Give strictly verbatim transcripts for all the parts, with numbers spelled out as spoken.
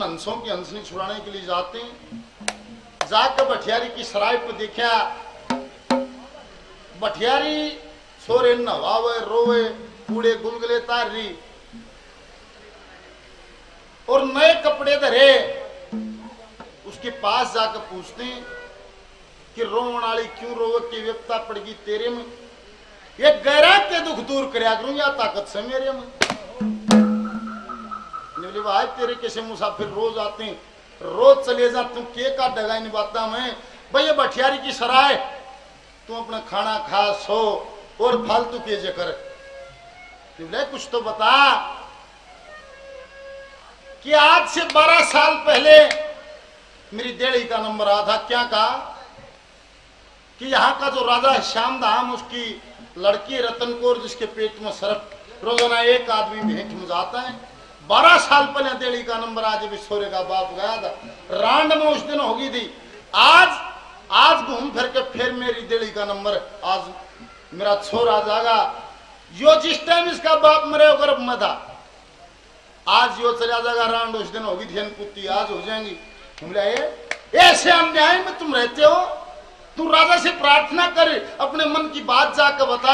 उन हंसों की हंसनी छुड़ाने के लिए जाते हैं। जाकर भटियारी की सराय पर देखा, भटियारी छोरे नवावे रोवे कूड़े गुलगुले तार रही और नए कपड़े धरे। उसके पास जाकर पूछते हैं कि रोवन वाली क्यों रोवे, की व्यक्ता पड़गी तेरे में, ये गैरा के दुख दूर करया करूं या ताकत से मेरे में। भाई तेरे कैसे मुसाफिर रोज आते हैं, रोज चले जा, तुम के का डगा निभाता मैं। भाई ये भटियारी की सराय, तुम अपना खाना खा सो और फालतू के जे कर। कुछ तो बता कि आज से बारह साल पहले मेरी डेढ़ी का नंबर आया था। क्या कहा कि यहाँ का जो राजा है श्याम धाम, उसकी लड़की रतन कौर, जिसके पेट में सरफ रोजाना एक आदमी भेंट में जाता है। बारह साल पहले डेढ़ी का नंबर आज भी छोरे का बाप गया था। रांड में उस दिन होगी थी। आज आज घूम फिर के फिर मेरी डेढ़ी का नंबर, आज मेरा छोरा जागा। यो जिस टाइम इसका बाप मरे गर्भ में था, आज यो चला जाएगा। रांड उस दिन होगी थी, पुत्री आज हो जाएंगी। ऐसे अन्याय में तुम रहते हो। तू राजा से प्रार्थना कर, अपने मन की बात जाकर बता।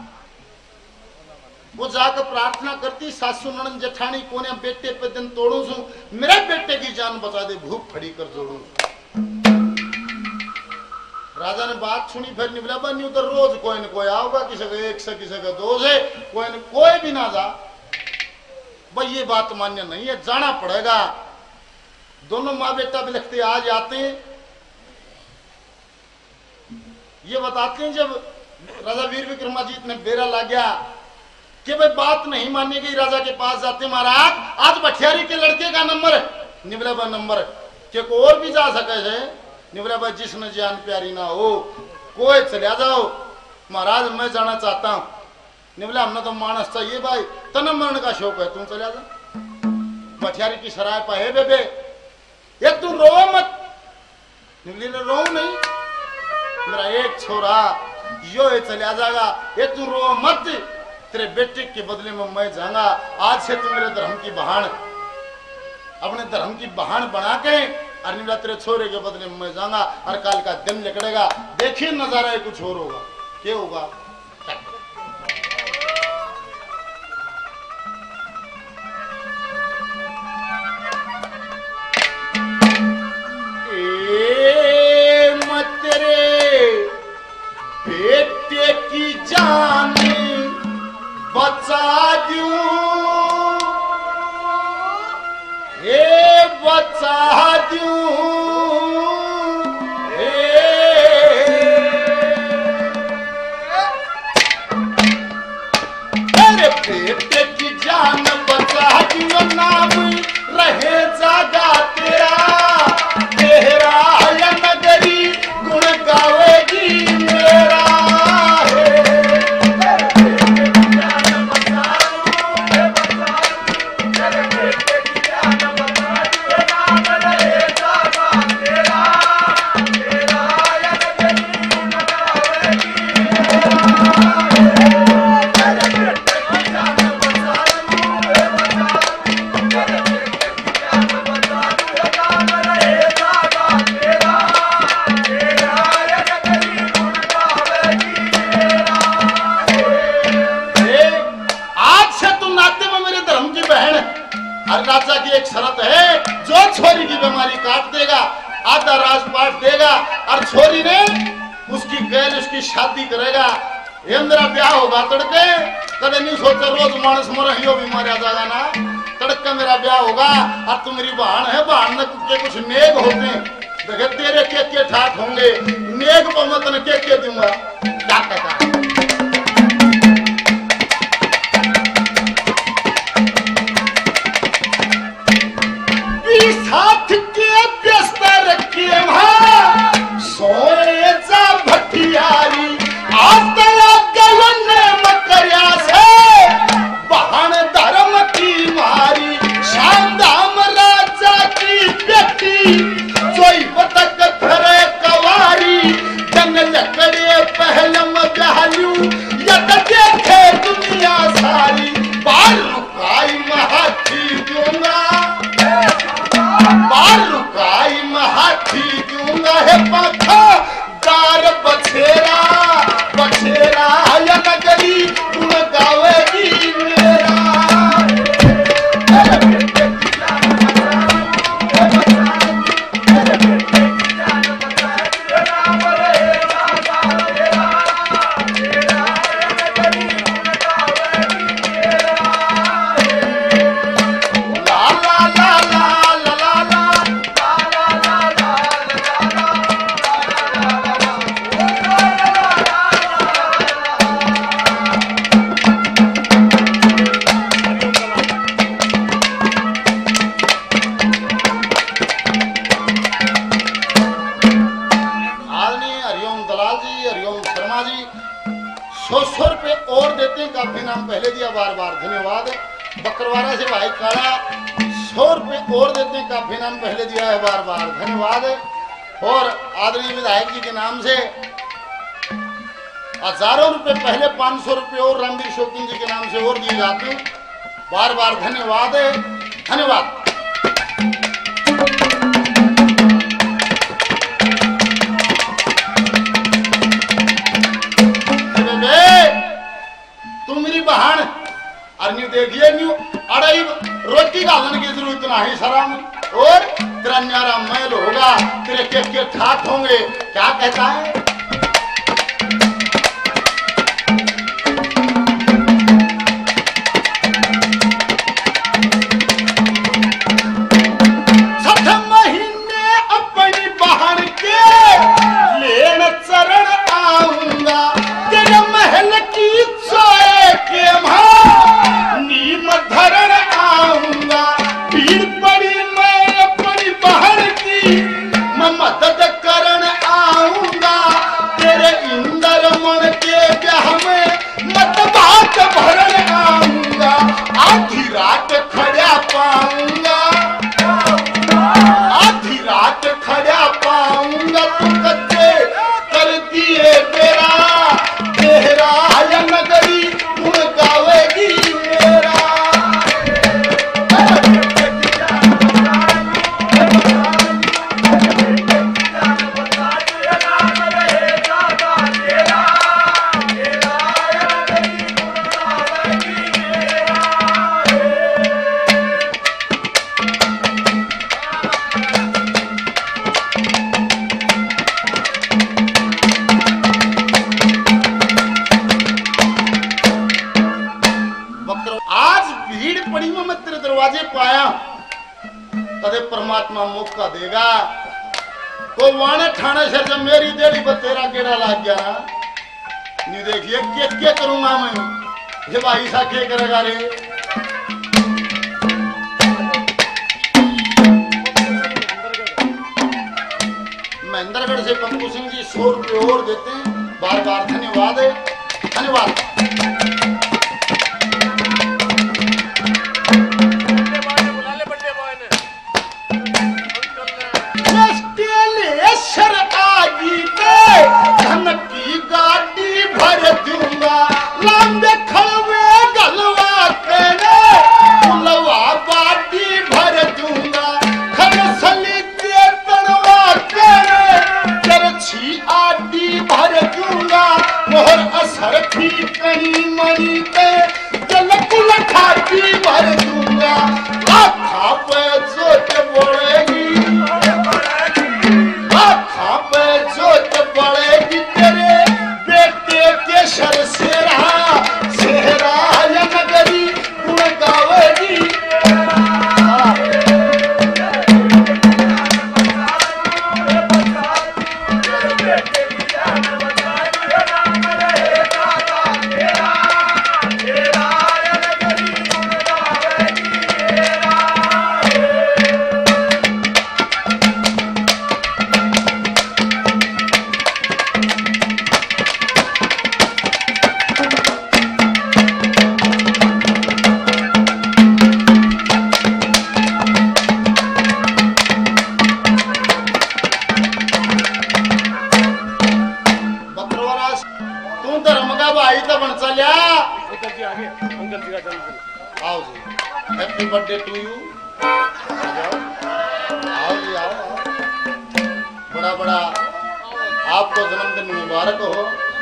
वो जाकर प्रार्थना करती, सासू ननद जेठानी कोने बेटे पे दिन तोड़ू सू, मेरे बेटे की जान बचा दे, भूख फड़ी कर जोड़ू। राजा ने बात सुनी, फिर निबला बनी उधर रोज कोई न कोई आओगा, किसी का एक से किसी का दो से, कोई न कोई भी ना जा। भाई ये बात मान्य नहीं है, जाना पड़ेगा। दोनों माँ बेटा भी लिखते आज आते हैं। ये बताते हैं जब राजा वीर विक्रमाजीत ने बेरा ला गया कि भाई बात नहीं मानने गई, राजा के पास जाते, महाराज आज भटियारी के लड़के का नंबर है। निबला भाई नंबर के को और भी जा सके है। निबला भाई जिसने जान प्यारी ना हो कोई चला जाओ, महाराज मैं जाना चाहता हूं। निबला हमने तो मानस चाहिए भाई, तन मरण का शौक है, तुम चला जा। भटियारी की सराय पर है बेबे, ये तू रो मत। निबली ने रो नहीं, मेरा एक छोरा यो है चला जाएगा, ये तू रो मत, तेरे बेटे के बदले में मैं जाऊंगा। आज से तू मेरे धर्म की बहान, अपने धर्म की बहान बना के, और निबला तेरे छोरे के बदले में मैं जाऊंगा। और काल का दिन निकलेगा, देखिए नजारा कुछ और होगा। क्या होगा? बेटे की जान बचा दूं, हे बचा दूं, हे अरे बेटे की जान बचा दूं, नाम रहे जागा तेरा, तेरा या नगरी गुण गावेगी मेरा। राजा की एक शर्त है, जो छोरी की बीमारी काट देगा आधा राजपाट देगा, और छोरी ने उसकी गैर उसकी शादी करेगा। ये मेरा ब्याह होगा तड़के, कदे नहीं सोचा रोज मानस मर ही भी मारा जाएगा ना। तड़के मेरा ब्याह होगा, और तू मेरी बहन है, बहन के कुछ नेक होते हैं, देखे तेरे के के ठाठ होंगे, नेक पर मैं तने के के दूंगा। क्या कहता साथ के बिस्तर के वहां सोए जा भटियारी, आतला गलन मकरिया से बहन धर्म की मारी। शानदाम राजा की बेटी जोई बतक धरे कवारी, जंग लकड़े पहलम बार रुकाई महाठी दूंगा है पंखा दार बछेरा बछेरा या नगरी तुम गावेगी मेरा सौ सौ रुपए और देते हैं, काफी नाम पहले दिया, बार बार धन्यवाद। बकरवाड़ा से भाई काला सौ रुपए और देते हैं, काफी नाम पहले दिया है, बार बार धन्यवाद। और आदरणीय विधायक जी के नाम से हजारों रुपए पहले पांच सौ रुपए और रामवीर शौकीन जी के नाम से और दिए जाते हैं, बार बार धन्यवाद धन्यवाद। तुम मेरी बहन और न्यू देखिए न्यू अड़ाई रोटी घालन की जरूरत नहीं सराम और तेरा न्यारा मैल होगा, तेरे के के ठाठ होंगे, क्या कहता है? छठ महीने अपनी बहन के लेन चरण आऊंगा, तेरे महल की सोए के नीम धरण आऊंगा, भीड़ पड़ी मैं अपनी बहन की मैं मदद करन आऊंगा, तेरे इंदर मन के ब्याह में मत बात भरन आऊंगा, आधी रात खड़ा पाऊंगा आधी रात खड़ा पाऊंगा, तू कच्चे कर दिए मेरा तेरा या नगरी तुम गावेगी मेरा। आज भीड़ पड़ी में मैं तेरे दरवाजे पाया, कदे परमात्मा मौका देगा, को वाने ठाणे से जब मेरी देड़ी पर तेरा गेड़ा लग गया ना, नहीं देखिए क्या क्या करूंगा मैं, ये भाई सा क्या करेगा रे? महेंद्रगढ़ से पंकु सिंह जी सौ रुपये और देते हैं, बार बार धन्यवाद धन्यवाद। धन की गाड़ी भर दूंगा, लंबे खड़वे गलवा तेरे लवा बाटी भर दूंगा, खरसली के तड़वा तेरे चरछी आटी भर दूंगा, मोहर असर थी कहीं मरी पे जल कुलठा की भर दूंगा, लाखा पे जोत बोलेगी लाखा पे जोत बढ़ेगी, तेरे बेटे के सर सेरा सेरा या नगरी गुण गावेगी। Happy birthday to you. बड़ा आपको जन्मदिन मुबारक हो।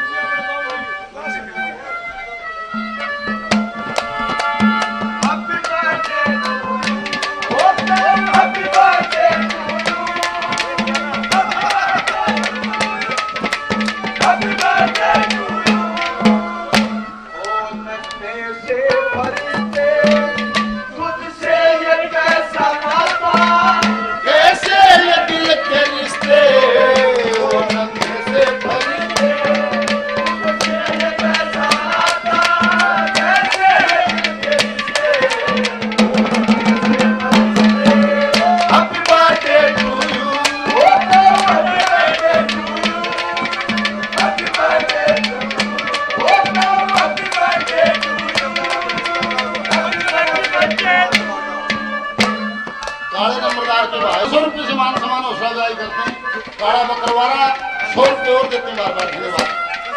सौ रुपये से मान समान हौसला जारी करते हैं। काला बकरवारा सौ रुपये और देते हैं। बार बार धन्यवाद।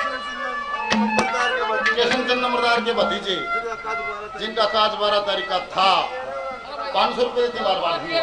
किशन चंद नंबरदार के भतीजे जिनका काज बारह तारीख का था, पाँच सौ रुपये देते बार बार धन्यवाद।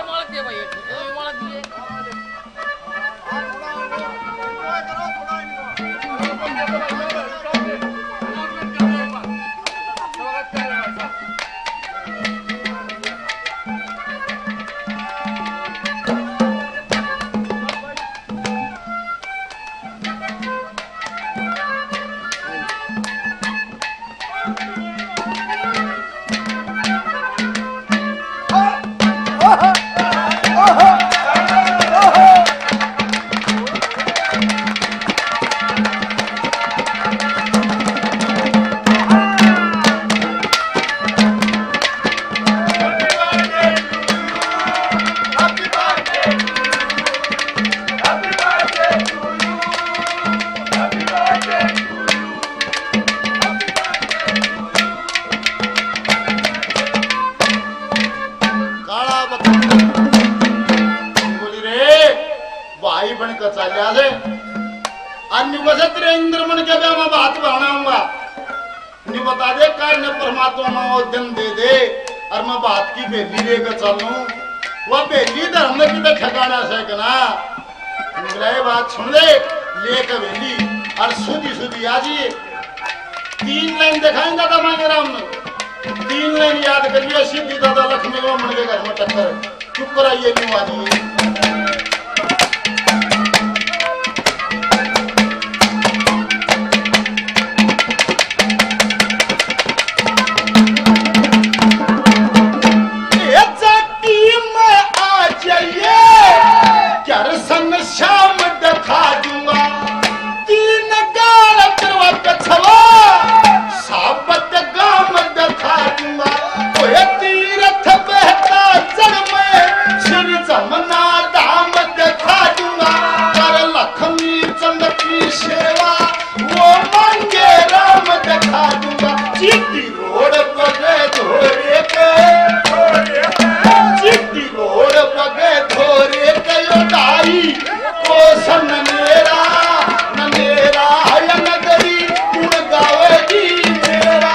इंद्रमन के ब्याह में बात बनाऊंगा नहीं बता दे का ने परमात्मा में वो दिन दे दे और मैं बात की बेली लेकर चलूं। वो बेली धर्म की तो ठिकाना से ना निकला बात सुन ले लेकर बेली और सुधी सुधी आजी तीन लाइन दिखाएंगे दादा मांगे राम ने तीन लाइन याद करिए सीधी दादा लक्ष्मी को मन के घर में टक्कर चुप कराइए क्यों आजी। शाम दिखा दूंगा तीन गाल कछवा साबत गाम दिखा दूंगा कोई तीरथ बहता जड़ में श्री जमुना धाम दिखा दूंगा कर लक्ष्मी चंद की सेवा वो मांगे राम दिखा दूंगा। चिट्ठी रोड पगे धोरे के चिट्ठी रोड पगे धोरे के डाई कोसन मेरा न मेरा नगरी गुण गावेगी मेरा।